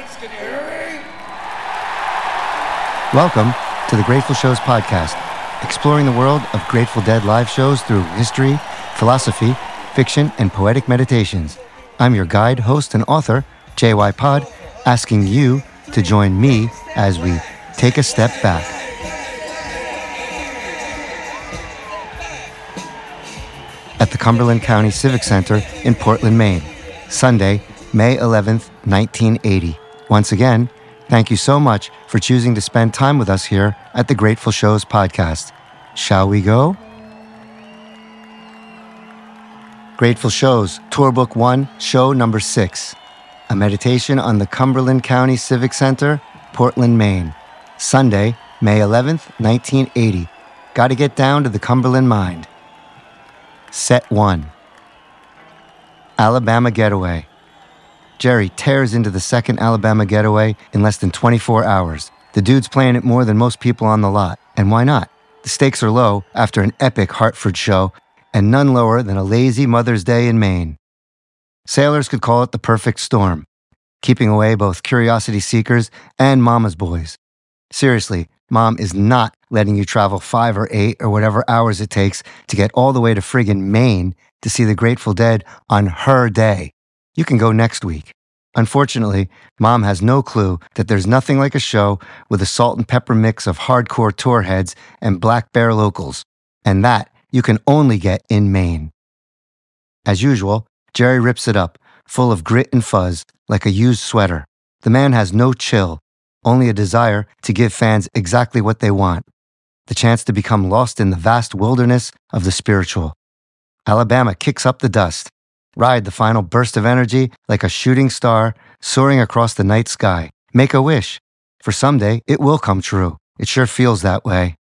audience, can you hear me? Welcome to the Grateful Shows podcast, exploring the world of Grateful Dead live shows through history, philosophy, fiction, and poetic meditations. I'm your guide, host, and author, JY Pod, asking you to join me as we take a step back. At the Cumberland County Civic Center in Portland, Maine, Sunday, May 11th, 1980. Once again, thank you so much for choosing to spend time with us here at the Grateful Shows podcast. Shall we go? Grateful Shows, Tour Book 1, Show Number 6. A meditation on the Cumberland County Civic Center, Portland, Maine. Sunday, May 11th, 1980. Gotta get down to the Cumberland mind. Set 1. Alabama Getaway. Jerry tears into the second Alabama Getaway in less than 24 hours. The dude's playing it more than most people on the lot. And why not? The stakes are low after an epic Hartford show, and none lower than a lazy Mother's Day in Maine. Sailors could call it the perfect storm, keeping away both curiosity seekers and mama's boys. Seriously, Mom is not letting you travel 5 or 8 or whatever hours it takes to get all the way to friggin' Maine to see the Grateful Dead on her day. You can go next week. Unfortunately, Mom has no clue that there's nothing like a show with a salt and pepper mix of hardcore tour heads and Black Bear locals, and that you can only get in Maine. As usual, Jerry rips it up, full of grit and fuzz, like a used sweater. The man has no chill, only a desire to give fans exactly what they want, the chance to become lost in the vast wilderness of the spiritual. Alabama kicks up the dust. Ride the final burst of energy like a shooting star soaring across the night sky. Make a wish, for someday it will come true. It sure feels that way.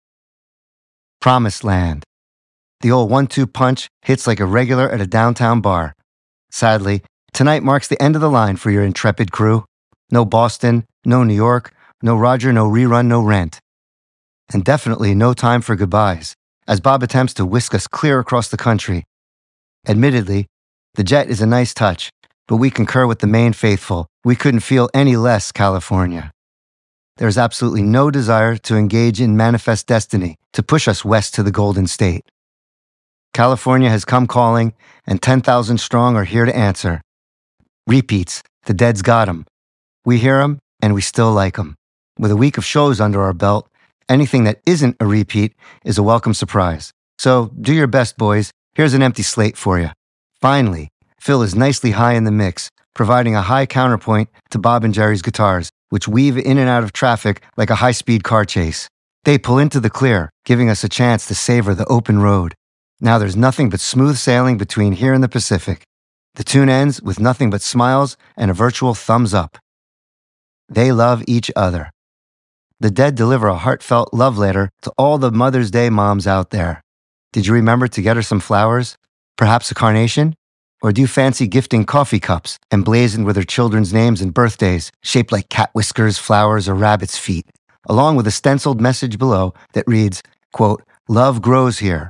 Promised Land. The old 1-2 punch hits like a regular at a downtown bar. Sadly, tonight marks the end of the line for your intrepid crew. No Boston, no New York, no Roger, no rerun, no Rent. And definitely no time for goodbyes, as Bob attempts to whisk us clear across the country. Admittedly, the jet is a nice touch, but we concur with the Maine faithful. We couldn't feel any less California. There is absolutely no desire to engage in manifest destiny to push us west to the Golden State. California has come calling, and 10,000 strong are here to answer. Repeats, the Dead's got 'em. We hear 'em, and we still like 'em. With a week of shows under our belt, anything that isn't a repeat is a welcome surprise. So do your best, boys. Here's an empty slate for you. Finally, Phil is nicely high in the mix, providing a high counterpoint to Bob and Jerry's guitars, which weave in and out of traffic like a high-speed car chase. They pull into the clear, giving us a chance to savor the open road. Now there's nothing but smooth sailing between here and the Pacific. The tune ends with nothing but smiles and a virtual thumbs up. They love each other. The Dead deliver a heartfelt love letter to all the Mother's Day moms out there. Did you remember to get her some flowers? Perhaps a carnation? Or do you fancy gifting coffee cups emblazoned with her children's names and birthdays, shaped like cat whiskers, flowers, or rabbit's feet, along with a stenciled message below that reads, quote, "Love grows here."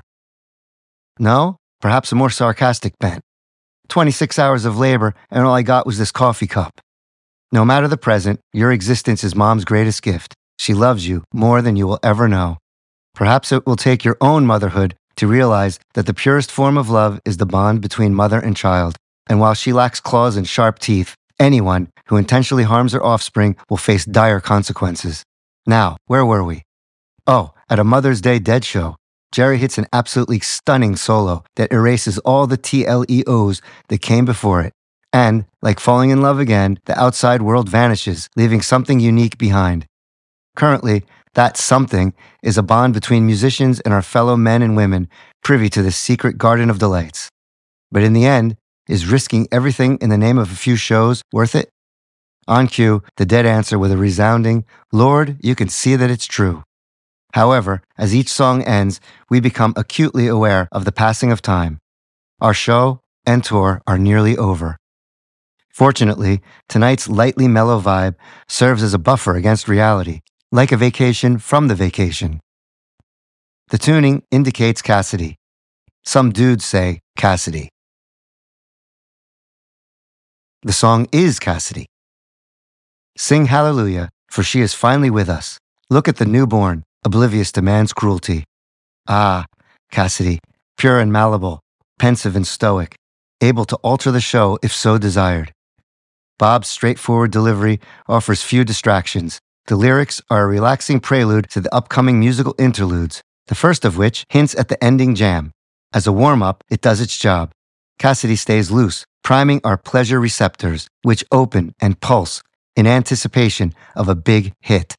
No? Perhaps a more sarcastic bent. 26 hours of labor, and all I got was this coffee cup. No matter the present, your existence is Mom's greatest gift. She loves you more than you will ever know. Perhaps it will take your own motherhood to realize that the purest form of love is the bond between mother and child. And while she lacks claws and sharp teeth, anyone who intentionally harms her offspring will face dire consequences. Now, where were we? Oh, at a Mother's Day Dead show. Jerry hits an absolutely stunning solo that erases all the TLEOs that came before it. And, like falling in love again, the outside world vanishes, leaving something unique behind. Currently, that something is a bond between musicians and our fellow men and women privy to this secret garden of delights. But in the end, is risking everything in the name of a few shows worth it? On cue, the Dead answer with a resounding, "Lord, you can see that it's true." However, as each song ends, we become acutely aware of the passing of time. Our show and tour are nearly over. Fortunately, tonight's lightly mellow vibe serves as a buffer against reality, like a vacation from the vacation. The tuning indicates Cassidy. Some dudes say Cassidy. The song is Cassidy. Sing hallelujah, for she is finally with us. Look at the newborn, oblivious to man's cruelty. Ah, Cassidy, pure and malleable, pensive and stoic, able to alter the show if so desired. Bob's straightforward delivery offers few distractions. The lyrics are a relaxing prelude to the upcoming musical interludes, the first of which hints at the ending jam. As a warm-up, it does its job. Cassidy stays loose, priming our pleasure receptors, which open and pulse in anticipation of a big hit.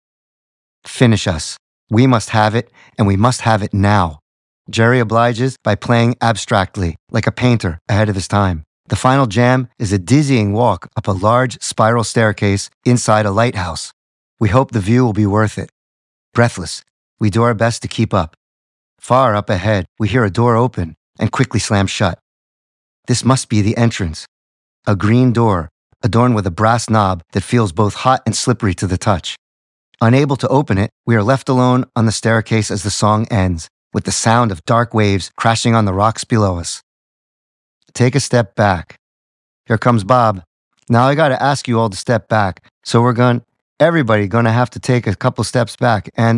Finish us. We must have it, and we must have it now. Jerry obliges by playing abstractly, like a painter ahead of his time. The final jam is a dizzying walk up a large spiral staircase inside a lighthouse. We hope the view will be worth it. Breathless, we do our best to keep up. Far up ahead, we hear a door open and quickly slam shut. This must be the entrance. A green door, adorned with a brass knob that feels both hot and slippery to the touch. Unable to open it, we are left alone on the staircase as the song ends, with the sound of dark waves crashing on the rocks below us. Take a step back. Here comes Bob. Now I gotta ask you all to step back. So everybody gonna have to take a couple steps back and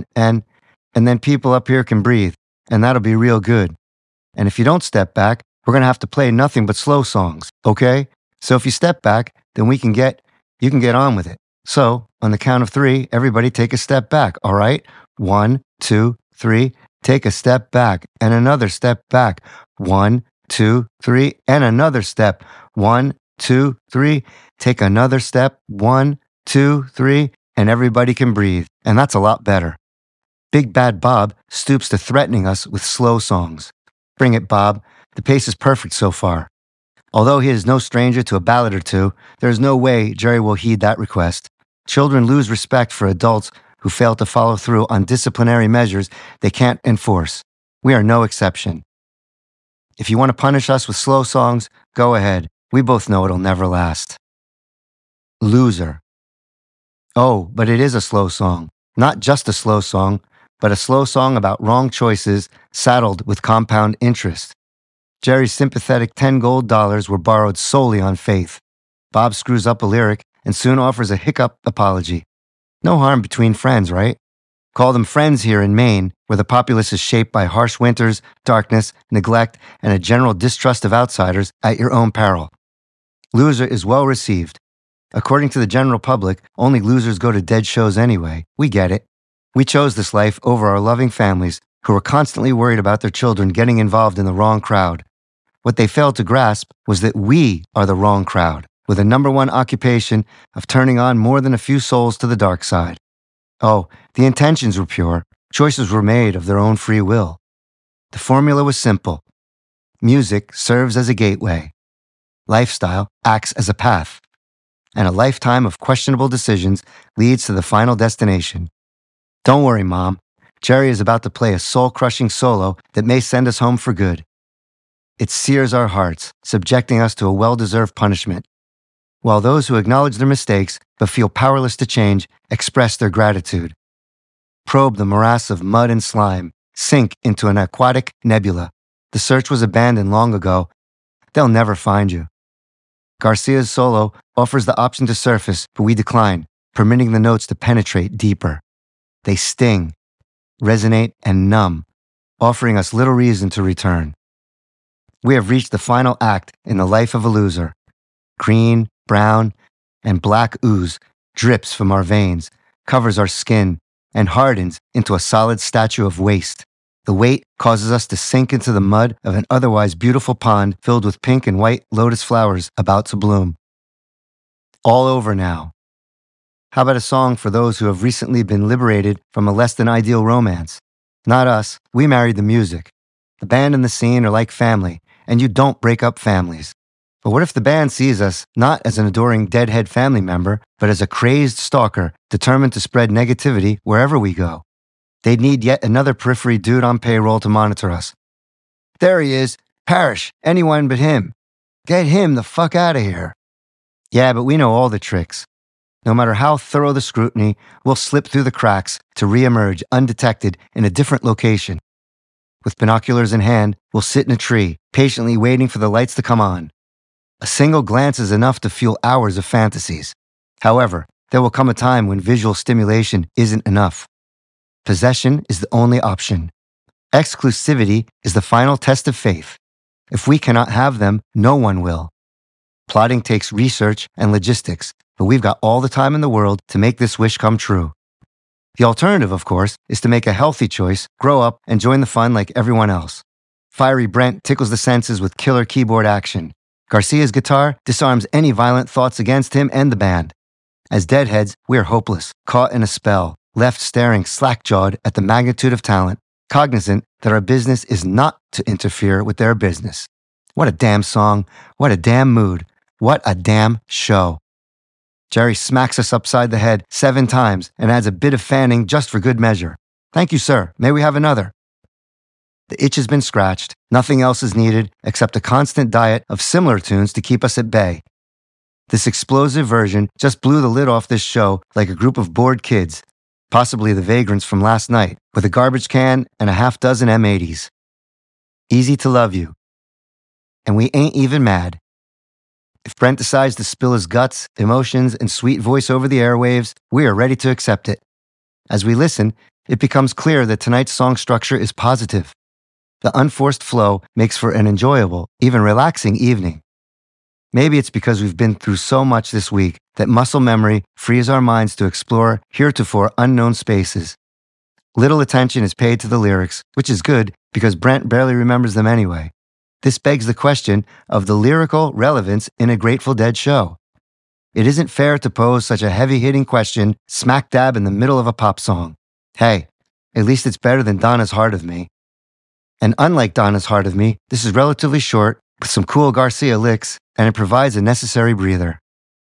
then people up here can breathe, and that'll be real good. And if you don't step back, we're gonna have to play nothing but slow songs, okay? So if you step back, then you can get on with it. So on the count of 3, everybody take a step back, all right? 1, 2, 3, take a step back and another step back. 1, 2, 3, and another step. 1, 2, 3, take another step. 1, 2, 3, and everybody can breathe. And that's a lot better. Big Bad Bob stoops to threatening us with slow songs. Bring it, Bob. The pace is perfect so far. Although he is no stranger to a ballad or two, there is no way Jerry will heed that request. Children lose respect for adults who fail to follow through on disciplinary measures they can't enforce. We are no exception. If you want to punish us with slow songs, go ahead. We both know it'll never last. Loser. Oh, but it is a slow song. Not just a slow song, but a slow song about wrong choices saddled with compound interest. Jerry's sympathetic $10 gold were borrowed solely on faith. Bob screws up a lyric and soon offers a hiccup apology. No harm between friends, right? Call them friends here in Maine, where the populace is shaped by harsh winters, darkness, neglect, and a general distrust of outsiders at your own peril. Loser is well received. According to the general public, only losers go to dead shows anyway. We get it. We chose this life over our loving families, who were constantly worried about their children getting involved in the wrong crowd. What they failed to grasp was that we are the wrong crowd, with a number one occupation of turning on more than a few souls to the dark side. Oh, the intentions were pure. Choices were made of their own free will. The formula was simple. Music serves as a gateway. Lifestyle acts as a path. And a lifetime of questionable decisions leads to the final destination. Don't worry, Mom. Jerry is about to play a soul-crushing solo that may send us home for good. It sears our hearts, subjecting us to a well-deserved punishment, while those who acknowledge their mistakes but feel powerless to change express their gratitude. Probe the morass of mud and slime, sink into an aquatic nebula. The search was abandoned long ago. They'll never find you. Garcia's solo offers the option to surface, but we decline, permitting the notes to penetrate deeper. They sting, resonate, and numb, offering us little reason to return. We have reached the final act in the life of a loser. Green, brown, and black ooze drips from our veins, covers our skin, and hardens into a solid statue of waste. The weight causes us to sink into the mud of an otherwise beautiful pond filled with pink and white lotus flowers about to bloom. All over now. How about a song for those who have recently been liberated from a less than ideal romance? Not us. We married the music. The band and the scene are like family, and you don't break up families. But what if the band sees us not as an adoring deadhead family member, but as a crazed stalker determined to spread negativity wherever we go? They'd need yet another periphery dude on payroll to monitor us. There he is. Parrish. Anyone but him. Get him the fuck out of here. Yeah, but we know all the tricks. No matter how thorough the scrutiny, we'll slip through the cracks to reemerge undetected in a different location. With binoculars in hand, we'll sit in a tree, patiently waiting for the lights to come on. A single glance is enough to fuel hours of fantasies. However, there will come a time when visual stimulation isn't enough. Possession is the only option. Exclusivity is the final test of faith. If we cannot have them, no one will. Plotting takes research and logistics, but we've got all the time in the world to make this wish come true. The alternative, of course, is to make a healthy choice, grow up, and join the fun like everyone else. Fiery Brent tickles the senses with killer keyboard action. Garcia's guitar disarms any violent thoughts against him and the band. As deadheads, we are hopeless, caught in a spell, left staring slack-jawed at the magnitude of talent, cognizant that our business is not to interfere with their business. What a damn song, what a damn mood, what a damn show. Jerry smacks us upside the head 7 times and adds a bit of fanning just for good measure. Thank you, sir. May we have another? The itch has been scratched. Nothing else is needed except a constant diet of similar tunes to keep us at bay. This explosive version just blew the lid off this show like a group of bored kids, possibly the vagrants from last night, with a garbage can and a half dozen M80s. Easy to love you. And we ain't even mad. If Brent decides to spill his guts, emotions, and sweet voice over the airwaves, we are ready to accept it. As we listen, it becomes clear that tonight's song structure is positive. The unforced flow makes for an enjoyable, even relaxing evening. Maybe it's because we've been through so much this week that muscle memory frees our minds to explore heretofore unknown spaces. Little attention is paid to the lyrics, which is good because Brent barely remembers them anyway. This begs the question of the lyrical relevance in a Grateful Dead show. It isn't fair to pose such a heavy-hitting question smack dab in the middle of a pop song. Hey, at least it's better than Donna's Heart of Me. And unlike Donna's Heart of Me, this is relatively short, with some cool Garcia licks, and it provides a necessary breather.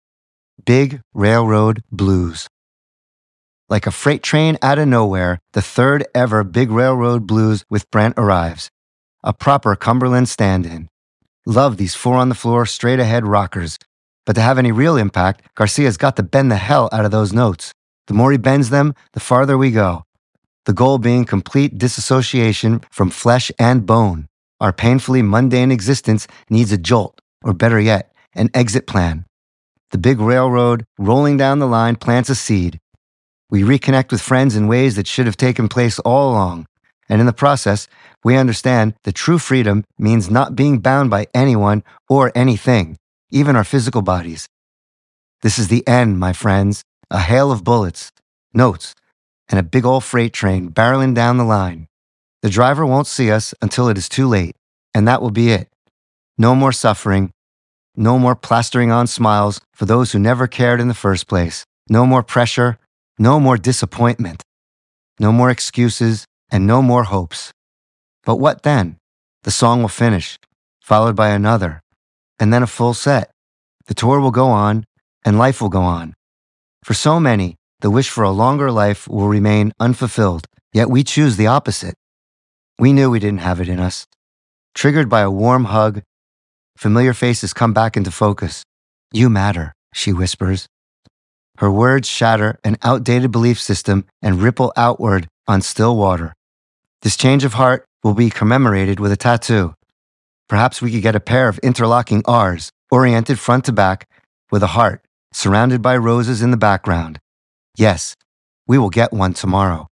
Big Railroad Blues. Like a freight train out of nowhere, the third ever Big Railroad Blues with Brent arrives. A proper Cumberland stand-in. Love these 4-on-the-floor, straight-ahead rockers. But to have any real impact, Garcia's got to bend the hell out of those notes. The more he bends them, the farther we go. The goal being complete disassociation from flesh and bone. Our painfully mundane existence needs a jolt, or better yet, an exit plan. The big railroad rolling down the line plants a seed. We reconnect with friends in ways that should have taken place all along. And in the process, we understand that true freedom means not being bound by anyone or anything, even our physical bodies. This is the end, my friends. A hail of bullets, notes, and a big old freight train barreling down the line. The driver won't see us until it is too late, and that will be it. No more suffering. No more plastering on smiles for those who never cared in the first place. No more pressure. No more disappointment. No more excuses, and no more hopes. But what then? The song will finish, followed by another, and then a full set. The tour will go on, and life will go on. For so many, the wish for a longer life will remain unfulfilled, yet we choose the opposite. We knew we didn't have it in us. Triggered by a warm hug, familiar faces come back into focus. You matter, she whispers. Her words shatter an outdated belief system and ripple outward on still water. This change of heart will be commemorated with a tattoo. Perhaps we could get a pair of interlocking R's, oriented front to back, with a heart, surrounded by roses in the background. Yes, we will get one tomorrow.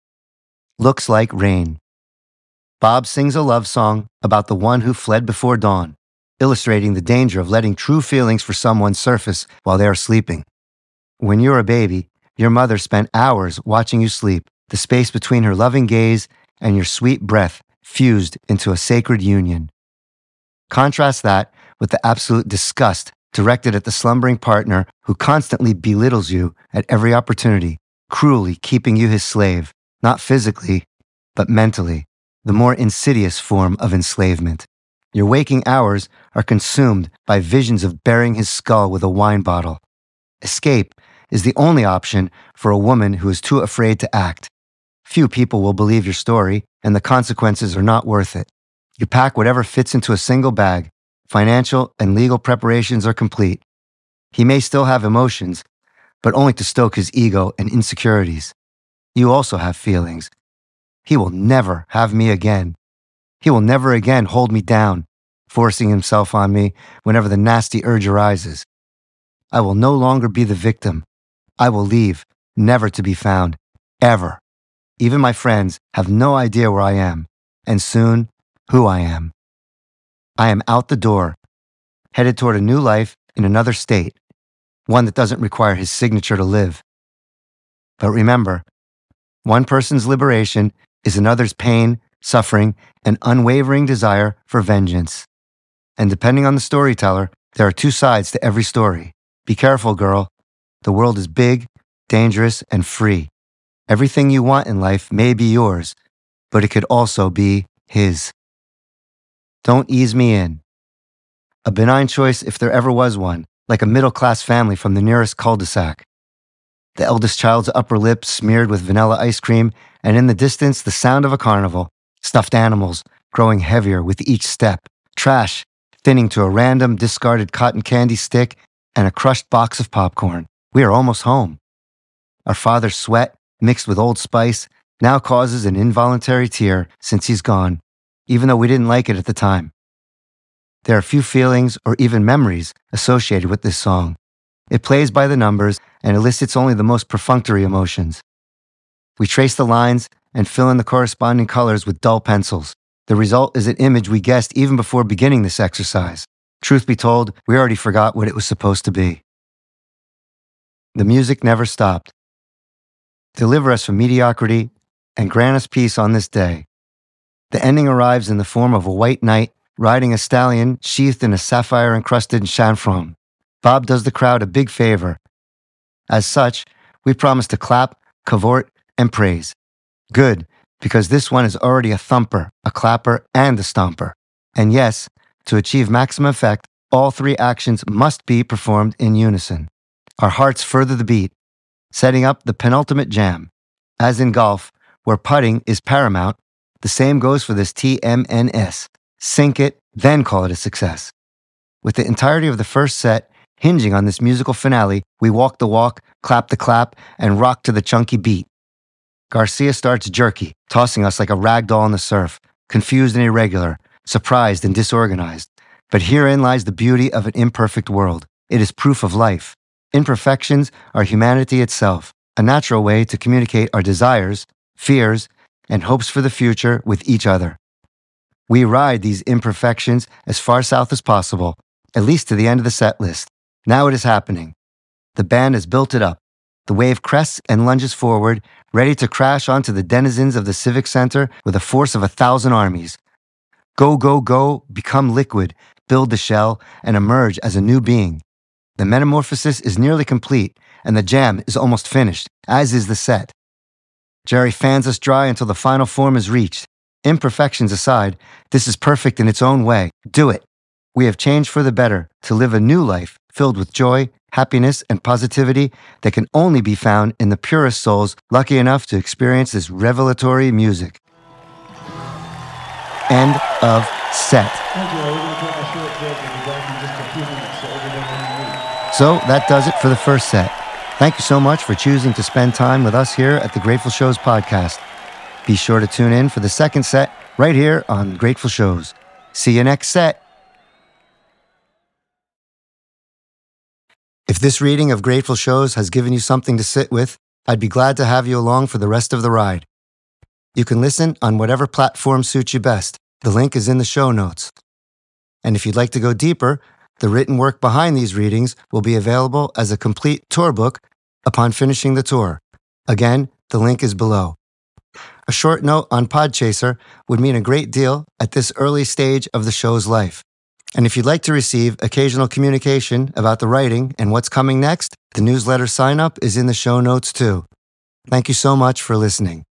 Looks like rain. Bob sings a love song about the one who fled before dawn, illustrating the danger of letting true feelings for someone surface while they are sleeping. When you're a baby, your mother spent hours watching you sleep, the space between her loving gaze and your sweet breath fused into a sacred union. Contrast that with the absolute disgust directed at the slumbering partner who constantly belittles you at every opportunity, cruelly keeping you his slave, not physically, but mentally, the more insidious form of enslavement. Your waking hours are consumed by visions of burying his skull with a wine bottle. Escape is the only option for a woman who is too afraid to act. Few people will believe your story, and the consequences are not worth it. You pack whatever fits into a single bag. Financial and legal preparations are complete. He may still have emotions, but only to stoke his ego and insecurities. You also have feelings. He will never have me again. He will never again hold me down, forcing himself on me whenever the nasty urge arises. I will no longer be the victim. I will leave, never to be found, ever. Even my friends have no idea where I am, and soon, who I am. I am out the door, headed toward a new life in another state, one that doesn't require his signature to live. But remember, one person's liberation is another's pain, suffering, and unwavering desire for vengeance. And depending on the storyteller, there are two sides to every story. Be careful, girl. The world is big, dangerous, and free. Everything you want in life may be yours, but it could also be his. Don't ease me in. A benign choice if there ever was one, like a middle-class family from the nearest cul-de-sac. The eldest child's upper lip smeared with vanilla ice cream, and in the distance the sound of a carnival, stuffed animals growing heavier with each step, trash thinning to a random discarded cotton candy stick, and a crushed box of popcorn. We are almost home. Our father's sweat, mixed with Old Spice, now causes an involuntary tear since he's gone, even though we didn't like it at the time. There are few feelings or even memories associated with this song. It plays by the numbers and elicits only the most perfunctory emotions. We trace the lines and fill in the corresponding colors with dull pencils. The result is an image we guessed even before beginning this exercise. Truth be told, we already forgot what it was supposed to be. The music never stopped. Deliver us from mediocrity and grant us peace on this day. The ending arrives in the form of a white knight riding a stallion sheathed in a sapphire-encrusted chanfron. Bob does the crowd a big favor. As such, we promise to clap, cavort, and praise. Good, because this one is already a thumper, a clapper, and a stomper. And yes, to achieve maximum effect, all three actions must be performed in unison. Our hearts further the beat, setting up the penultimate jam. As in golf, where putting is paramount, the same goes for this TMNS. Sink it, then call it a success. With the entirety of the first set hinging on this musical finale, we walk the walk, clap the clap, and rock to the chunky beat. Garcia starts jerky, tossing us like a rag doll in the surf, confused and irregular, surprised and disorganized. But herein lies the beauty of an imperfect world. It is proof of life. Imperfections are humanity itself, a natural way to communicate our desires, fears, and hopes for the future with each other. We ride these imperfections as far south as possible, at least to the end of the set list. Now it is happening. The band has built it up. The wave crests and lunges forward, ready to crash onto the denizens of the Civic Center with the force of 1,000 armies. Go, go, go, become liquid, build the shell, and emerge as a new being. The metamorphosis is nearly complete, and the jam is almost finished, as is the set. Jerry fans us dry until the final form is reached. Imperfections aside, this is perfect in its own way. Do it. We have changed for the better to live a new life filled with joy, happiness, and positivity that can only be found in the purest souls lucky enough to experience this revelatory music. End of set. So that does it for the first set. Thank you so much for choosing to spend time with us here at the Grateful Shows podcast. Be sure to tune in for the second set right here on Grateful Shows. See you next set. If this reading of Grateful Shows has given you something to sit with, I'd be glad to have you along for the rest of the ride. You can listen on whatever platform suits you best. The link is in the show notes. And if you'd like to go deeper, the written work behind these readings will be available as a complete tour book upon finishing the tour. Again, the link is below. A short note on Podchaser would mean a great deal at this early stage of the show's life. And if you'd like to receive occasional communication about the writing and what's coming next, the newsletter sign-up is in the show notes too. Thank you so much for listening.